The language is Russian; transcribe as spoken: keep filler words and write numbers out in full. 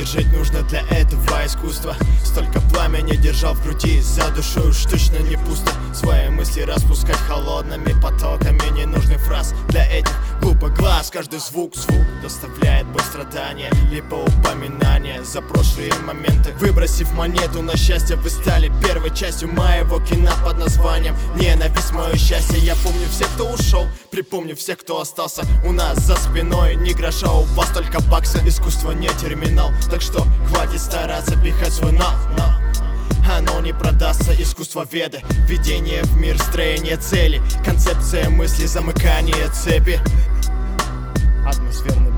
Выдержать нужно для этого искусства. Столько пламени держал в груди, за душой уж точно не пусто. Свои мысли распускать холодными потоками ненужных фраз. Для этих глупых глаз каждый звук, звук доставляет боль, страдания, либо упоминания за прошлые моменты. Выбросив монету на счастье, вы стали первой частью моего кино под названием «Ненависть, мое счастье». Я помню всех, кто ушел, припомню всех, кто остался. У нас за спиной ни гроша, у вас только баксы. Искусство не терминал, так что хватит стараться пихать свой нал, нал. Оно не продастся. Искусство веды, введение в мир, строение цели, концепция мысли, замыкание цепи. Атмосферный